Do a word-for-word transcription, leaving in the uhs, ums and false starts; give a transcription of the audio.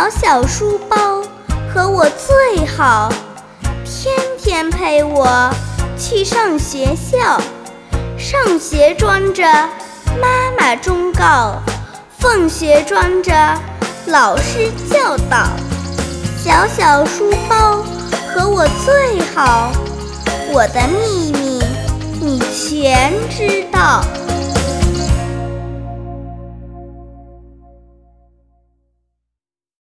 小小书包和我最好，天天陪我去上学校。上学装着妈妈忠告，放学装着老师教导。小小书包和我最好，我的秘密你全知道。